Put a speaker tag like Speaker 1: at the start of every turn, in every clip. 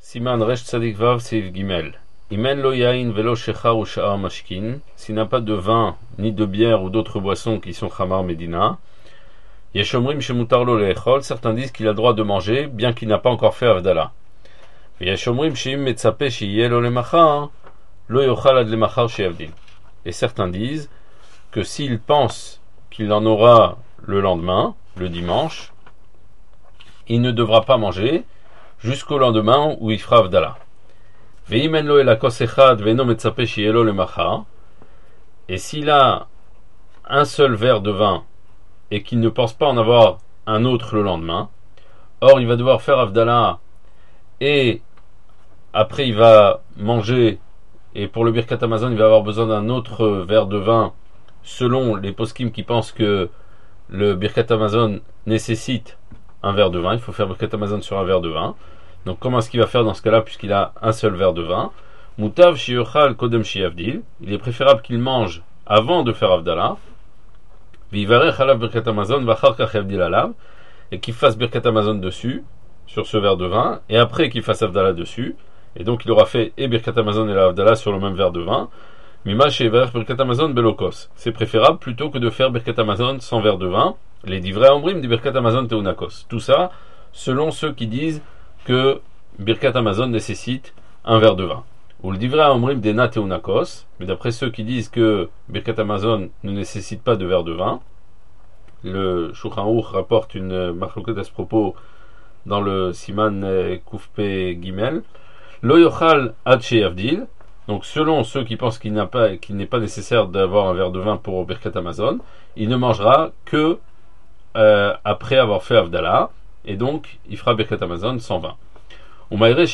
Speaker 1: Siman Resh Tzadik Vav Seif Gimel. Imen lo yain velo shechar ou sha'ar mashkin. S'il n'a pas de vin, ni de bière ou d'autres boissons qui sont chamar medina. Yeshomrim shemutar lo leechol. Certains disent qu'il a le droit de manger, bien qu'il n'a pas encore fait avdala. Yeshomrim sheim metzape sheyeh lo lemachar, lo yochal ad lemachar sheyavdil. Et certains disent que s'il pense qu'il en aura le lendemain, le dimanche, il ne devra pas manger jusqu'au lendemain où il fera avdala. Et s'il a un seul verre de vin et qu'il ne pense pas en avoir un autre le lendemain, or il va devoir faire avdala et après il va manger, et pour le birkat hamazon il va avoir besoin d'un autre verre de vin selon les poskim qui pensent que le birkat hamazon nécessite un verre de vin, il faut faire birkat hamazon sur un verre de vin. Donc comment est-ce qu'il va faire dans ce cas-là puisqu'il a un seul verre de vin? Mutav shiyochal kodem sheyavdil. Il est préférable qu'il mange avant de faire avdala. Vivarech alav birkat hamazon vachar kach yavdil alav, et qu'il fasse birkat hamazon dessus sur ce verre de vin et après qu'il fasse avdala dessus. Et donc il aura fait et birkat hamazon et la avdala sur le même verre de vin. Mima shevarech birkat hamazon belokos. C'est préférable plutôt que de faire birkat hamazon sans verre de vin. Les divrei omrim di birkat hamazon teunakos. Tout ça selon ceux qui disent que birkat hamazon nécessite un verre de vin. Ou le divrei omrim dena teunakos. Mais d'après ceux qui disent que birkat hamazon ne nécessite pas de verre de vin, le Shulchan Aruch rapporte une machloket à ce propos dans le Siman Koufpe Gimel. Lo yochal ad sheyavdil. Donc selon ceux qui pensent qu'il n'est pas nécessaire d'avoir un verre de vin pour birkat hamazon, il ne mangera que après avoir fait avdala, et donc il fera birkat hamazon sans vin. Et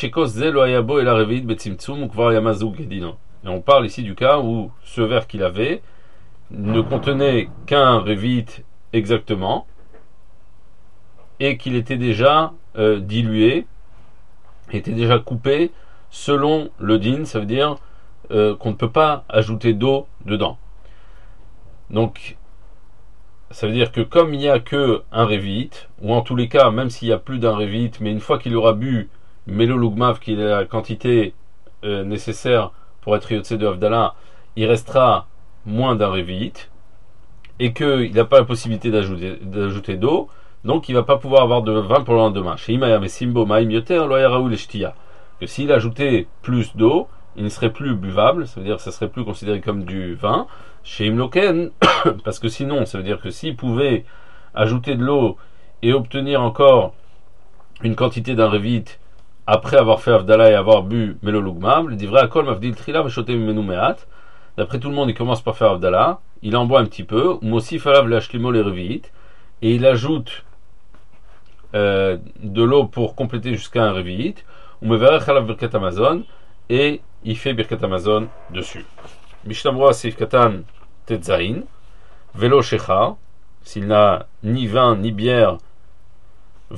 Speaker 1: on parle ici du cas où ce verre qu'il avait ne contenait qu'un revit exactement et qu'il était déjà dilué, était déjà coupé selon le din, ça veut dire qu'on ne peut pas ajouter d'eau dedans. Donc ça veut dire que comme il n'y a que un revit, ou en tous les cas même s'il y a plus d'un revit, mais une fois qu'il aura bu Melo Lugmav, qui est la quantité nécessaire pour être yotse de Havdalah, il restera moins d'un revit, et qu'il n'a pas la possibilité d'ajouter d'eau, donc il ne va pas pouvoir avoir de vin pour le lendemain. Que s'il ajoutait plus d'eau, il ne serait plus buvable, ça veut dire que ça serait plus considéré comme du vin. Chez Imloken, parce que sinon, ça veut dire que s'il pouvait ajouter de l'eau et obtenir encore une quantité d'un revit après avoir fait avdala et avoir bu Melo Lugmav, le divrei akol mavdil trila v'shotem menu me'at. D'après tout le monde, il commence par faire avdala, il en boit un petit peu, mosif alav le'ashlimo les revit, et il ajoute de l'eau pour compléter jusqu'à un revit, ou mevarech alav birkat hamazon, et il fait birkat hamazon dessus. Mishtamroa seif katan tetzain, velo shechar, s'il n'a ni vin ni bière, et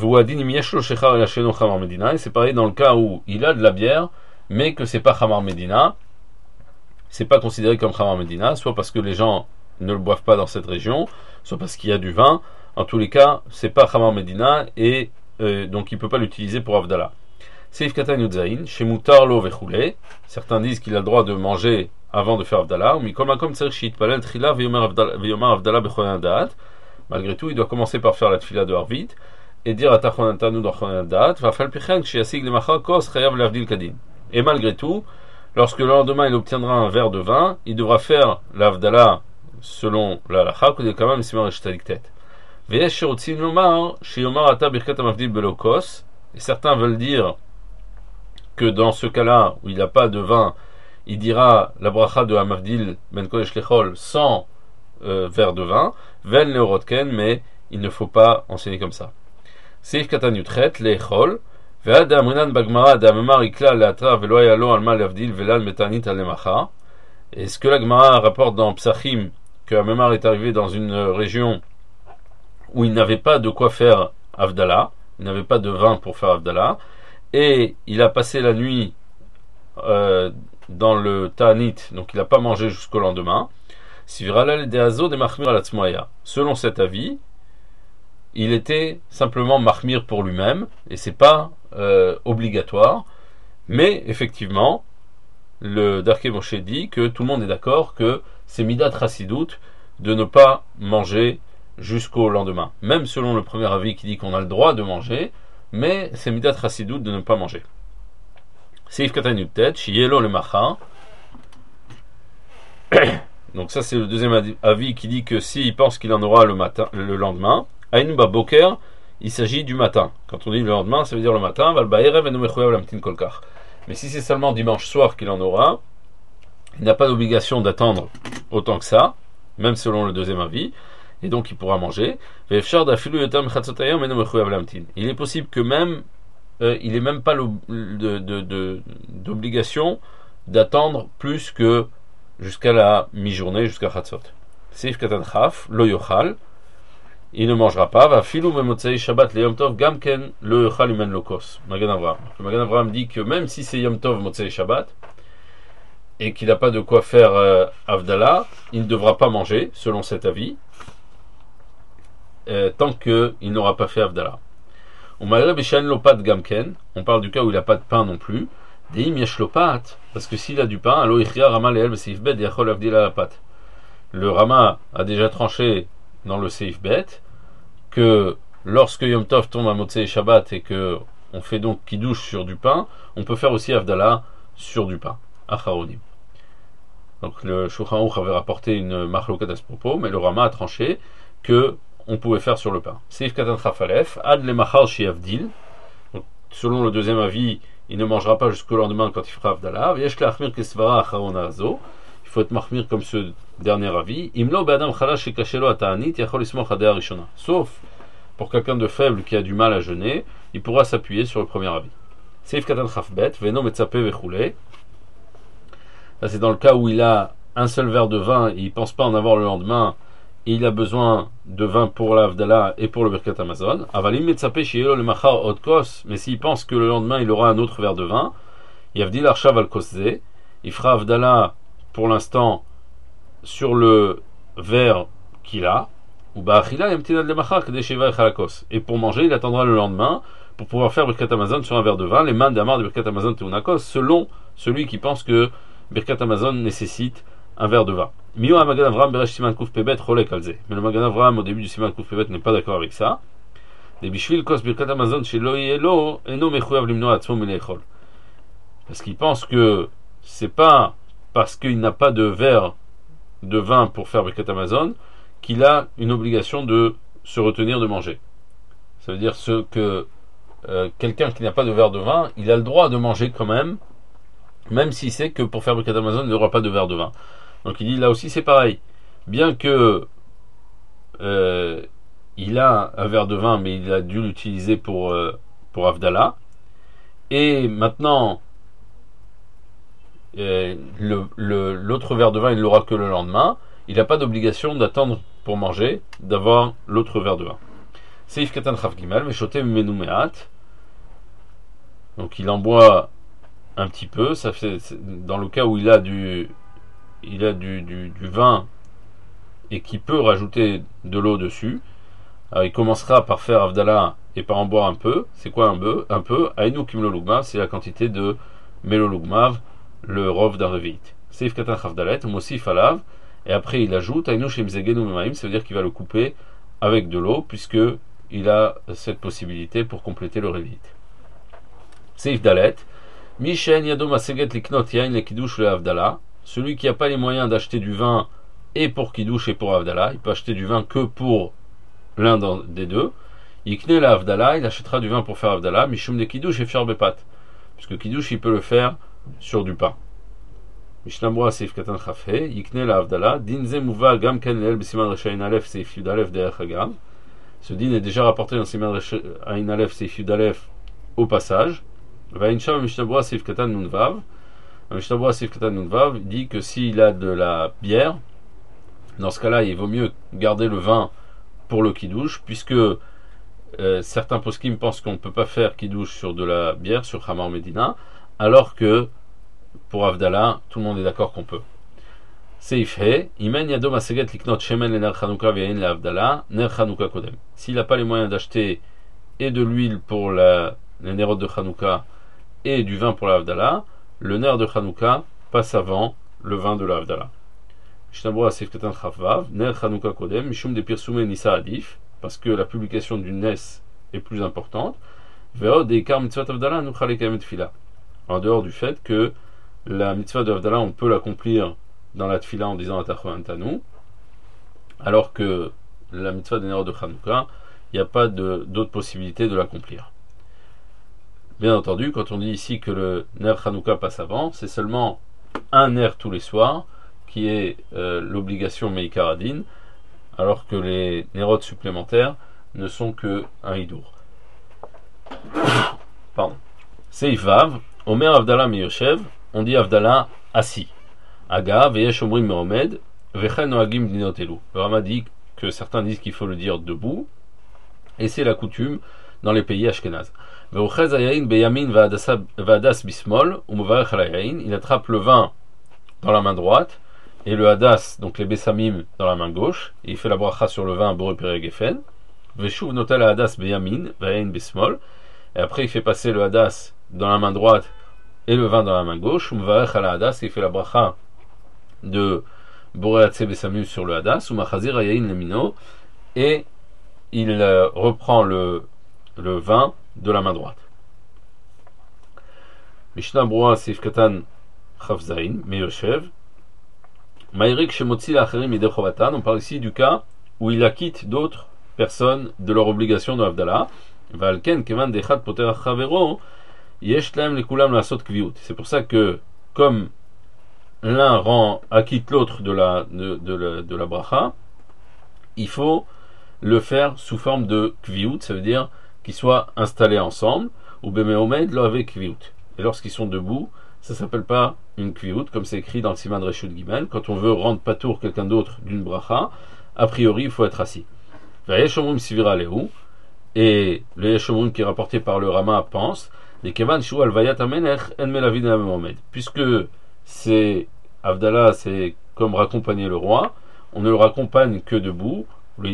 Speaker 1: c'est pareil dans le cas où il a de la bière mais que c'est pas Chamar Medina, c'est pas considéré comme Chamar Medina, soit parce que les gens ne le boivent pas dans cette région, soit parce qu'il y a du vin. En tous les cas c'est pas Chamar Medina, et donc il peut pas l'utiliser pour Avdala. Seif Katan Yudzain, chez Mutarlo Vechule, certains disent qu'il a le droit de manger avant de faire Avdala, mais comme Palel Trila Veyomar Avdala Bechonan Da'at, malgré tout il doit commencer par faire la tfila de Harvit et dire à Tachonantanu d'Archonadat, va faire le pichen, chez Asig le Macha, Kos, Chayav l'Avdil Kadin. Et malgré tout, lorsque le lendemain il obtiendra un verre de vin, il devra faire l'Avdala selon la Lacha, que quand même Simar Eshtaliktet. Veyesh Sherotzin Lomar, chez Yomar Ata Birkat Amavdil Belokos, et certains veulent dire que dans ce cas-là, où il n'a pas de vin, il dira la bracha de Amavdil Ben Kodesh Lechol sans verre de vin, Ven Leorotken, mais il ne faut pas enseigner comme ça. Seif katan yutchet leechol ve'ad amrinan bagmara d'amemar ikla leatra velo yalo alma lavdil velan metanit alemacha. Et ce que la Gemara rapporte dans Psachim, que Amemar est arrivé dans une région où il n'avait pas de quoi faire Avdala, il n'avait pas de vin pour faire Avdala, et il a passé la nuit dans le Ta'anit, donc il n'a pas mangé jusqu'au lendemain. Selon cet avis, il était simplement mahmir pour lui-même, et c'est pas obligatoire, Mais effectivement, le Darkei Moshe dit que tout le monde est d'accord que c'est Midat Chassidout de ne pas manger jusqu'au lendemain. Même selon le premier avis qui dit qu'on a le droit de manger, mais c'est Midat Chassidout de ne pas manger. Seif Katan Yutet, Shielo le Macha. Donc ça c'est le deuxième avis qui dit que s'il pense qu'il en aura le lendemain, Aïnou Boker, il s'agit du matin. Quand on dit le lendemain, ça veut dire le matin. Mais si c'est seulement dimanche soir qu'il en aura, il n'a pas d'obligation d'attendre autant que ça, même selon le deuxième avis, et donc il pourra manger. Il est possible que même il n'ait même pas d'obligation d'attendre plus que jusqu'à la mi-journée, jusqu'à Chatzot. Seif Katan Chaf, lo yochal, il ne mangera pas. Va filou memotzei Shabbat le Yom Tov gamken le yochal imen lokos. Magan Avraham. Magan Avraham dit que même si c'est Yom Tov motzei Shabbat et qu'il n'a pas de quoi faire Avdallah, il ne devra pas manger, selon cet avis, tant qu'il n'aura pas fait Avdallah. On parle du cas où il n'a pas de pain non plus. Parce que s'il a du pain, le Rama a déjà tranché dans le Seif Bet que lorsque Yom Tov tombe à Motzei Shabbat et que on fait donc Kiddush sur du pain, on peut faire aussi Avdallah sur du pain. Acharonim. Donc le Shulchan Aruch avait rapporté une marlokat à ce propos, mais le Rama a tranché que on pouvait faire sur le pain. Seif Katan Chafalef, Ad le Machar Shiavdil. Selon le deuxième avis, il ne mangera pas jusqu'au lendemain quand il fera Avdallah. Il faut être mahmir comme ce dernier avis. Sauf pour quelqu'un de faible qui a du mal à jeûner, il pourra s'appuyer sur le premier avis. Ça, c'est dans le cas où il a un seul verre de vin et il ne pense pas en avoir le lendemain, et il a besoin de vin pour l'Avdallah et pour le Birkat Hamazon. Mais s'il pense que le lendemain il aura un autre verre de vin, il fera Avdallah pour l'instant sur le verre qu'il a, et pour manger il attendra le lendemain pour pouvoir faire Birkat Hamazon sur un verre de vin, les mains d'Amar de Birkat Hamazon Teunakos, selon celui qui pense que Birkat Hamazon nécessite un verre de vin. Mais le Magan Avraham au début du Siman Kouf Pebet n'est pas d'accord avec ça. Parce qu'il pense que c'est pas parce qu'il n'a pas de verre de vin pour faire Birkat Hamazon qu'il a une obligation de se retenir de manger. Ça veut dire que quelqu'un qui n'a pas de verre de vin, il a le droit de manger quand même s'il sait que pour faire Birkat Hamazon, il n'aura pas de verre de vin. Donc il dit là aussi c'est pareil. Bien que il a un verre de vin, mais il a dû l'utiliser pour Avdallah. Et maintenant, l'autre verre de vin, il l'aura que le lendemain. Il n'a pas d'obligation d'attendre pour manger, d'avoir l'autre verre de vin. Seif Katan Chaf Gimel, Meshote Menu Mehat. Donc il en boit un petit peu. Ça fait, dans le cas où il a du vin et qui peut rajouter de l'eau dessus, alors il commencera par faire Avdallah et par en boire un peu. C'est quoi un peu Aïnou Kimlo Lugmav, c'est la quantité de Melo Lugmav, le rov d'un revit. Seif Katan Chavdalet, Mosif Alav, et après il ajoute Aïnou Shemzegenu Memaim, ça veut dire qu'il va le couper avec de l'eau, puisque il a cette possibilité pour compléter le revit. Seif Dalet, Mishen Yadom Aseget Liknot Yain le Kiddush le Avdallah. Celui qui n'a pas les moyens d'acheter du vin et pour Kiddush et pour Avdallah, il peut acheter du vin que pour l'un des deux. Yikne la Avdallah, il achètera du vin pour faire Avdallah, Mishum de Kiddush et Fior Bepat. Puisque Kiddush, il peut le faire sur du pain. Mishnamura Seif Katan Chafhe, Yikne la Avdallah, Dinze Mouva Gam Ken Leel Besiman Rechain Alef Seif Yud Alef Derech Hagam. Ce din est déjà rapporté dans Siman Rechain Alef Seif Yud Alef au passage. Vaincham Mishnamura Seif Katan Nunvav. Mishnabura Seif Katan Nunvav dit que s'il a de la bière, dans ce cas-là, il vaut mieux garder le vin pour le kiddush, puisque certains poskim pensent qu'on ne peut pas faire kiddush sur de la bière, sur Khamar Medina, alors que pour Avdallah, tout le monde est d'accord qu'on peut. Seif He, Imen Yadom Aseget Liknot Shemen le Ner Chanukah V'yain le Avdallah, Ner Chanukah Kodem. S'il n'a pas les moyens d'acheter et de l'huile pour les Nerot de Chanukah et du vin pour la Havdalah, le ner de Hanouka passe avant le vin de la Havdalah. Mishnabura Seif Katan Chavvav, ner Hanouka Kodem, Mishum de Pirsume Nisa Adif, parce que la publication du Nes est plus importante. Ve'od Eikar Mitzvot Havdalah Nuchal Ekayem Tfila. En dehors du fait que la mitzvah de Havdalah, on peut l'accomplir dans la Tfila en disant Atachon Tanu, alors que la mitzvah des Nerot de Hanouka, il n'y a pas d'autre possibilité de l'accomplir. Bien entendu, quand on dit ici que le ner Hanouka passe avant, c'est seulement un ner tous les soirs, qui est l'obligation Meikaradin, alors que les Nerot supplémentaires ne sont que un hidour. Pardon. Seif Vav, Omer Havdalah Meyoshev, on dit Havdalah assis. Aga, Veyesh Omrim Meomed, Vechen Noagim Dinotelu. Le Rama dit que certains disent qu'il faut le dire debout, et c'est la coutume dans les pays ashkénazes. Veochez Ayayin Beyamin Vadas Bismol, Umuvarech Alayayin, il attrape le vin dans la main droite, et le hadas, donc les bessamim, dans la main gauche, et il fait la bracha sur le vin Boré Pere Gefen. Veshuv Notel Hadas Beyamin, Vayayin Bismol, et après il fait passer le hadas dans la main droite et le vin dans la main gauche. Umuvarech Alahadas, il fait la bracha de Boré Hatse Bessamim sur le hadas, Umachazir Ayayin Lemino, et il reprend le vin de la main droite. Mishnah Brura Seif Katan Chavzain, Meyoshev, Maïrik Shemotzi Lacherim Midei Chovatan, on parle ici du cas où il acquitte d'autres personnes de leur obligation de Havdalah. Valken Kevan Dechat Poter Chavero, Yesh Laem Lekulam Lasot Kviut. C'est pour ça que, comme l'un acquitte l'autre de la bracha, il faut le faire sous forme de kviut, ça veut dire qu'ils soient installés ensemble, ou bemeomed lo avec kviut. Et lorsqu'ils sont debout, ça s'appelle pas une kviut, comme c'est écrit dans le Siman Reshut Gimel. Quand on veut rendre patour quelqu'un d'autre d'une bracha, a priori il faut être assis. Vayeshomrim sivira lehu, et le Yeshomrim qui est rapporté par le Rama pense, les kevan shu alvayat amenech en melavid meomed. Puisque c'est Havdalah, c'est comme raccompagner le roi, on ne le raccompagne que debout. Et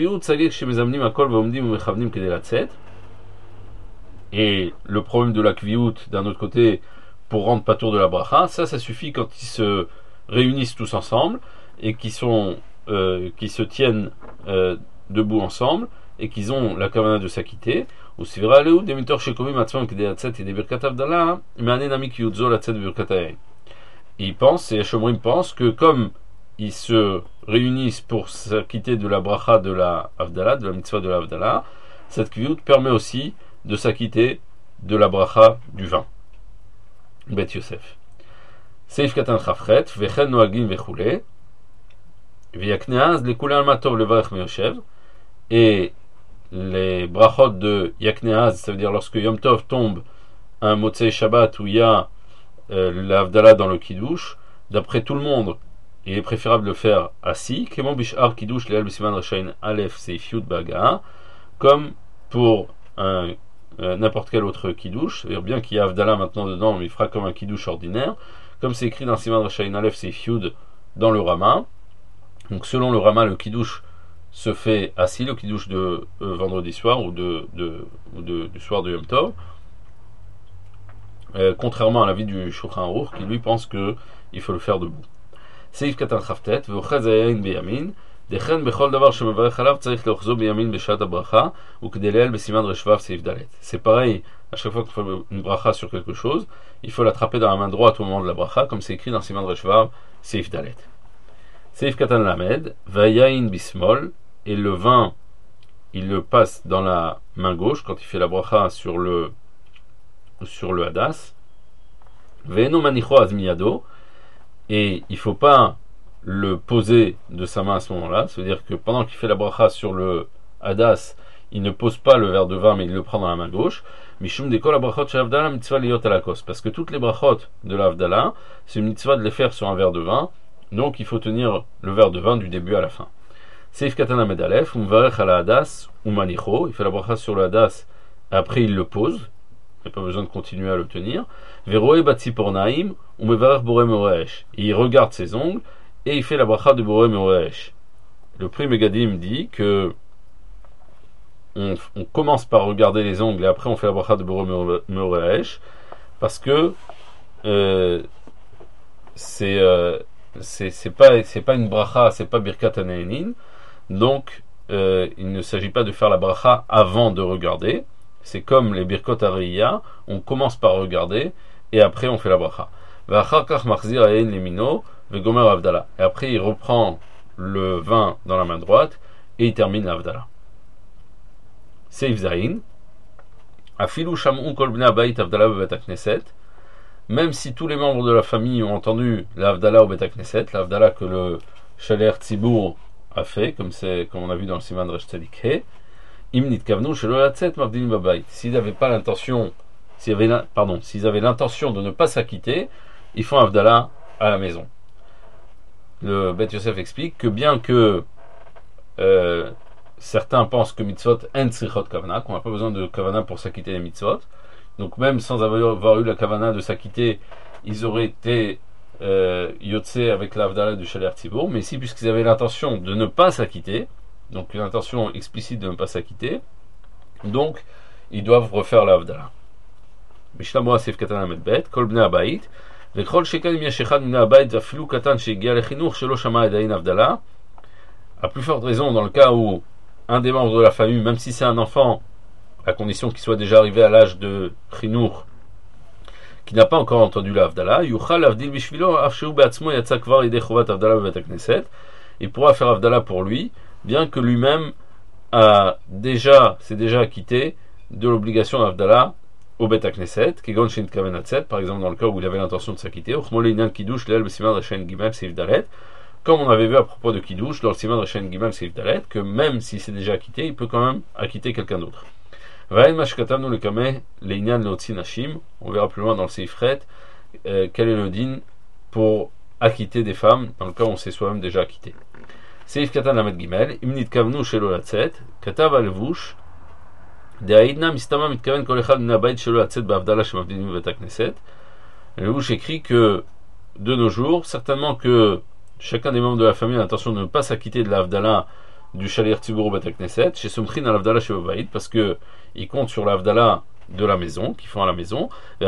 Speaker 1: le problème de la kviout, d'un autre côté, pour rendre patour de la bracha, ça suffit quand ils se réunissent tous ensemble et qui se tiennent debout ensemble et qu'ils ont la kavana de s'acquitter. Ou si verra léou des mitors shekovim atzvam kedei atzet et des birkat havdalah, mais ané nami kviutzo l'atzet birkat hayen. Ils pensent, et Shomrim pense que comme ils se réunissent pour s'acquitter de la bracha de la Havdalah, de la mitzvah de la Havdalah, cette kviyut permet aussi de s'acquitter de la bracha du vin. Bet Yosef. Seif Katan Chafret, Vechen Noagim Vechule, Vyakneaz, les Kulal Matov le Varech Meyoshev, et les brachot de Yakneaz, ça veut dire lorsque Yom Tov tombe un Motzei Shabbat où il y a la Havdalah dans le Kiddush, d'après tout le monde, il est préférable de le faire assis, comme pour n'importe quel autre kiddush, c'est-à-dire bien qu'il y a Havdalah maintenant dedans, mais il fera comme un kiddush ordinaire, comme c'est écrit dans Siman Rashain Aleph Seif Yud dans le Rama. Donc selon le Rama, le kiddush se fait assis, le kiddush de vendredi soir ou du soir de Yom Tov, contrairement à l'avis du Shulchan Aruch qui lui pense qu'il faut le faire debout. Seif Katan Chaftet, Veochez Ayayin Beyamin, Dechen Bechol Davar Shemevarech Alav, Tzarich Leochzo Beyamin Beshat Abracha, ou Kdelel Besiman Reshvav Seif Dalet. C'est pareil, à chaque fois qu'on fait une bracha sur quelque chose, il faut l'attraper dans la main droite au moment de la bracha, comme c'est écrit dans Siman Reshvav Seif Dalet. Seif Katan Lamed, Vayayin Bismol, et le vin, il le passe dans la main gauche quand il fait la bracha sur le hadas. Ve'eno Manicho Azmiyado, et il ne faut pas le poser de sa main à ce moment-là, c'est-à-dire que pendant qu'il fait la bracha sur le hadas, il ne pose pas le verre de vin, mais il le prend dans la main gauche. Mishum dekol brachot shel Havdalah mitzvah liyot alakos, parce que toutes les brachot de la Havdalah, c'est une mitzvah de les faire sur un verre de vin, donc il faut tenir le verre de vin du début à la fin. Seif Katana Medalef, Umvarech ala hadas umanicho, il fait la bracha sur le hadas, et après il le pose. Il n'y a pas besoin de continuer à le tenir. Veroe batzipornaim, umevarech boré meoresh. Il regarde ses ongles et il fait la bracha de boré meoresh. Le Pri Megadim dit que on commence par regarder les ongles et après on fait la bracha de boré meoresh parce que c'est pas une bracha, c'est pas birkat hanehenin, donc il ne s'agit pas de faire la bracha avant de regarder. C'est comme les birkot hareia, on commence par regarder et après on fait la bracha. V'achar kach machzir haen lemino vegomer avdala. Et après il reprend le vin dans la main droite et il termine l'avdala. Seif zayin. Afilu sham'u kol bnei habayit avdala bevet hakneset. Même si tous les membres de la famille ont entendu l'Avdala au Bet HaKnesset, l'Avdala que le Shaler Tzibour a fait, comme on a vu dans le Siman Resh Tzadik He, Im Nitkavnu Shelo Latzet Mavdilim Babayit. S'ils avaient l'intention de ne pas s'acquitter, ils font Avdala à la maison. Le Bet Yosef explique que bien que certains pensent que mitzvot en tzrichot kavana, qu'on n'a pas besoin de kavana pour s'acquitter des mitzvot, donc même sans avoir eu la kavana de s'acquitter, ils auraient été yotse avec l'avdala du Shaler Tzibour, mais ici, puisqu'ils avaient l'intention de ne pas s'acquitter, donc une intention explicite de ne pas s'acquitter, donc ils doivent refaire l'avdala. Mishlamoa Sef Katan Amed Bet, Kol Bnei Habayit, Vechol Shekan Im Yesh Echad Bnei Habayit Vafilu Katan Shegia Lechinuch Shelo Shama Edayin Avdala. À plus forte raison, dans le cas où un des membres de la famille, même si c'est un enfant, à condition qu'il soit déjà arrivé à l'âge de Chinour, qui n'a pas encore entendu l'Avdala, Yuchal Avdil Bishvilo, Afsheu Beatzmo Yatsa Kvar Yedei Chovat Avdala Bevet HaKnesset, il pourra faire Avdala pour lui, bien que lui-même s'est déjà acquitté de l'obligation d'Avdala au Bet HaKnesset, Kegon Shin Kaven Hatzet, par exemple dans le cas où il avait l'intention de s'acquitter, Uchmole Inyan Kiddush Le'el Besiman Reshen Gimel Seif Dalet, comme on avait vu à propos de Kiddush, dans le Siman Reshen Gimel Seif Dalet, que même s'il s'est déjà acquitté, il peut quand même acquitter quelqu'un d'autre. On verra plus loin dans le Seifret quel est le din pour acquitter des femmes dans le cas où on s'est soi-même déjà acquitté. Seif Katan Lamed Gimel, Imnit Kavnu Shelo Latzet, Katav Alvush, Deaidna Mistama Mitkaven Kol Echad Nabayit Shelo Latzet Bavdala Shemavdinim Bevet HaKnesset. Alvush écrit que de nos jours, certainement que chacun des membres de la famille a l'intention de ne pas s'acquitter de l'Avdala du Shaler Tzibour Bet HaKnesset, chez Somchin à l'Avdala chez Babayit, parce que ils comptent sur l'Avdala de la maison, qu'ils font à la maison, et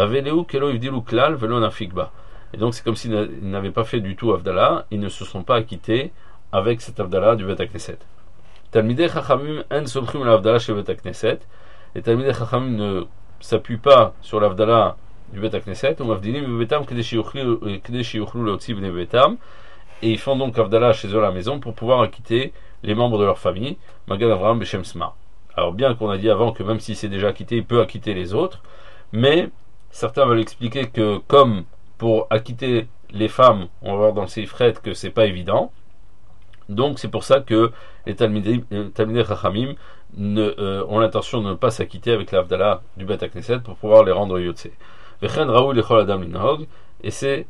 Speaker 1: donc c'est comme s'ils n'avaient pas fait du tout Avdala, ils ne se sont pas acquittés avec cet Avdala du Bet HaKnesset. Talmidei Chachamim en somchim l'Avdala chez Bet HaKnesset, les Talmidei Chachamim ne s'appuient pas sur l'Avdala du Bet HaKnesset, ou Mavdilim Bebetam Kedei Sheyuchlu Leotzi Bnei Bebetam, et ils font donc Avdala chez eux à la maison pour pouvoir acquitter les membres de leur famille, Magan Avraham Beshem Sma. Alors bien qu'on a dit avant que même s'il s'est déjà acquitté, il peut acquitter les autres, mais certains veulent expliquer que comme pour acquitter les femmes, on va voir dans le Seifret que c'est pas évident, donc c'est pour ça que les Talmidei Chachamim ont l'intention de ne pas s'acquitter avec l'Avdala du Bet HaKnesset pour pouvoir les rendre Yotze. Vechen Raoul Lechol Adam Linhog, et c'est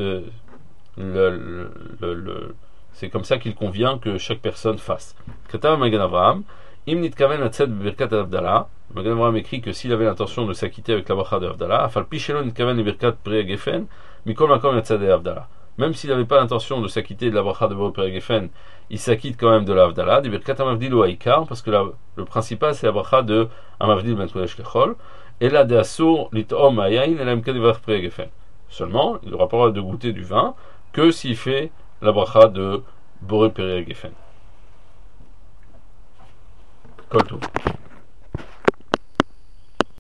Speaker 1: c'est comme ça qu'il convient que chaque personne fasse. Katav Magan Avraham, Im Nitkaven Hatzet Birkat Avdala. Magan Avraham écrit que s'il avait l'intention de s'acquitter avec la bracha de Avdala, Afal Pichelo Nitkaven Birkat Pri Gefen, Mikol Makom Yatzad Avdala. Même s'il n'avait pas l'intention de s'acquitter de la bracha de Pri Gefen, il s'acquitte quand même de la Avdala, de Birkat Amavdil ou Aikar, parce que le principal c'est la bracha de Amavdil Ben Kodesh Lechol, et la de Asur Litom Ayayin et la Mkadevar Pri Gefen. Seulement, il n'aura pas le droit de goûter du vin que s'il fait la bracha de Boré Peri Gefen. Kol Tov.